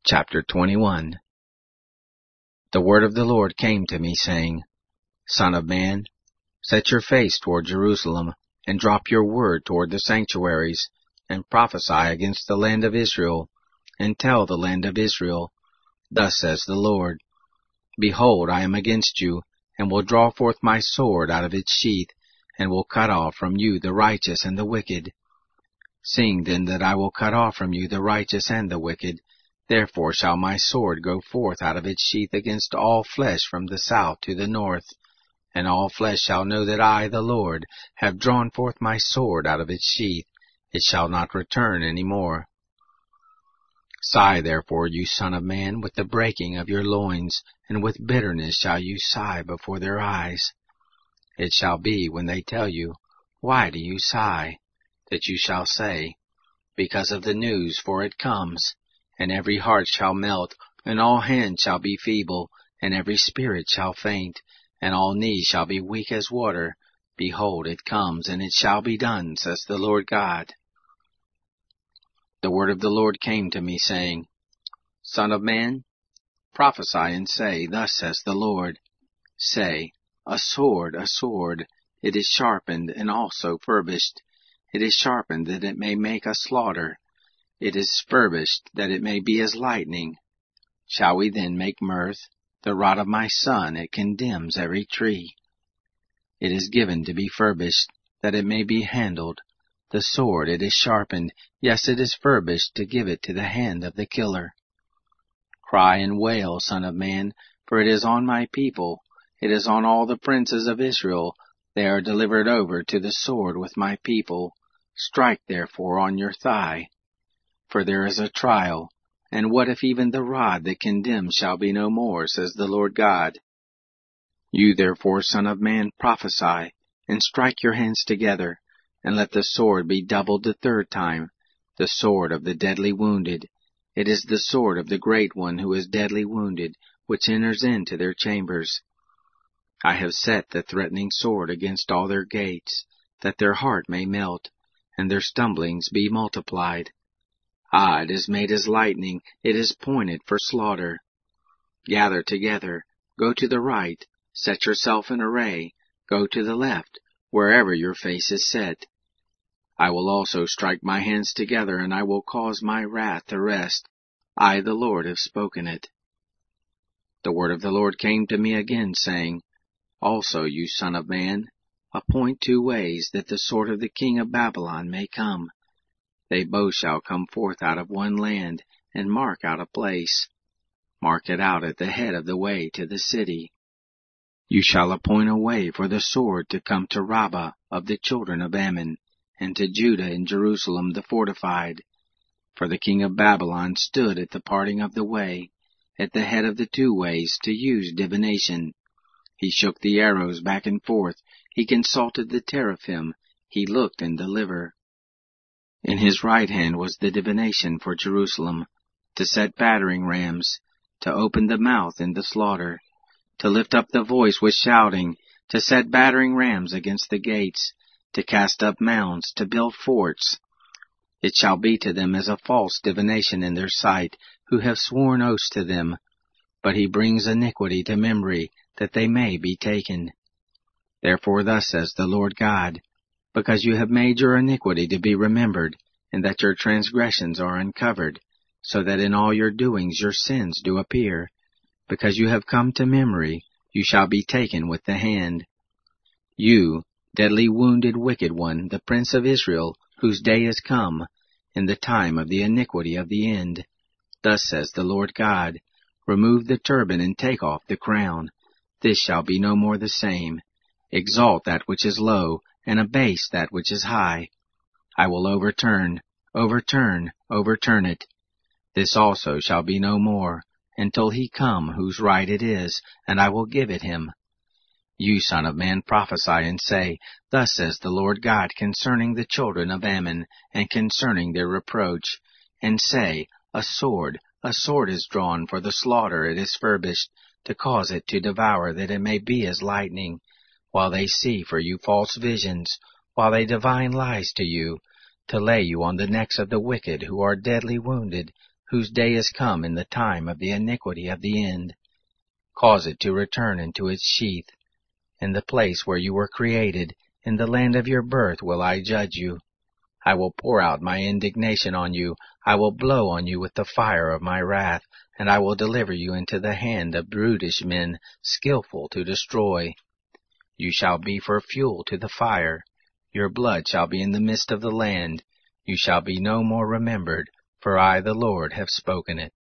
Chapter 21. The word of the Lord came to me, saying, Son of man, set your face toward Jerusalem, and drop your word toward the sanctuaries, and prophesy against the land of Israel, and tell the land of Israel, Thus says the Lord, Behold, I am against you, and will draw forth my sword out of its sheath, and will cut off from you the righteous and the wicked. Seeing then that I will cut off from you the righteous and the wicked, therefore shall my sword go forth out of its sheath against all flesh from the south to the north, and all flesh shall know that I, the Lord, have drawn forth my sword out of its sheath. It shall not return any more. Sigh therefore, you son of man, with the breaking of your loins, and with bitterness shall you sigh before their eyes. It shall be, when they tell you, Why do you sigh? That you shall say, Because of the news, for it comes. And every heart shall melt, and all hands shall be feeble, and every spirit shall faint, and all knees shall be weak as water. Behold, it comes, and it shall be done, says the Lord God. The word of the Lord came to me, saying, Son of man, prophesy and say, Thus says the Lord. Say, a sword, it is sharpened and also furbished. It is sharpened that it may make a slaughter. It is furbished that it may be as lightning. Shall we then make mirth? The rod of my son, it condemns every tree. It is given to be furbished, that it may be handled. The sword, it is sharpened, yes, it is furbished to give it to the hand of the killer. Cry and wail, son of man, for it is on my people. It is on all the princes of Israel. They are delivered over to the sword with my people. Strike therefore on your thigh. For there is a trial, and what if even the rod that condemns shall be no more, says the Lord God. You therefore, son of man, prophesy, and strike your hands together, and let the sword be doubled the third time, the sword of the deadly wounded. It is the sword of the great one who is deadly wounded, which enters into their chambers. I have set the threatening sword against all their gates, that their heart may melt, and their stumblings be multiplied. It is made as lightning, it is pointed for slaughter. Gather together, go to the right, set yourself in array, go to the left, wherever your face is set. I will also strike my hands together, and I will cause my wrath to rest. I, the Lord, have spoken it. The word of the Lord came to me again, saying, Also, you son of man, appoint 2 ways, that the sword of the king of Babylon may come. They both shall come forth out of one land, and mark out a place. Mark it out at the head of the way to the city. You shall appoint a way for the sword to come to Rabbah of the children of Ammon, and to Judah and Jerusalem the fortified. For the king of Babylon stood at the parting of the way, at the head of the 2 ways, to use divination. He shook the arrows back and forth, he consulted the teraphim, he looked in the liver. In his right hand was the divination for Jerusalem, to set battering rams, to open the mouth in the slaughter, to lift up the voice with shouting, to set battering rams against the gates, to cast up mounds, to build forts. It shall be to them as a false divination in their sight, who have sworn oaths to them. But he brings iniquity to memory, that they may be taken. Therefore thus says the Lord God, Because you have made your iniquity to be remembered, and that your transgressions are uncovered, so that in all your doings your sins do appear, because you have come to memory, you shall be taken with the hand. You, deadly wounded wicked one, the prince of Israel, whose day is come, in the time of the iniquity of the end. Thus says the Lord God, Remove the turban and take off the crown. This shall be no more the same. Exalt that which is low, and abase that which is high. I will overturn it. This also shall be no more, until he come whose right it is, and I will give it him. You, son of man, prophesy and say, Thus says the Lord God concerning the children of Ammon, and concerning their reproach. And say, A sword is drawn for the slaughter, it is furbished, to cause it to devour, that it may be as lightning. While they see for you false visions, while they divine lies to you, to lay you on the necks of the wicked who are deadly wounded, whose day is come in the time of the iniquity of the end. Cause it to return into its sheath. In the place where you were created, in the land of your birth will I judge you. I will pour out my indignation on you. I will blow on you with the fire of my wrath, and I will deliver you into the hand of brutish men, skillful to destroy. You shall be for fuel to the fire. Your blood shall be in the midst of the land. You shall be no more remembered, for I, the Lord, have spoken it.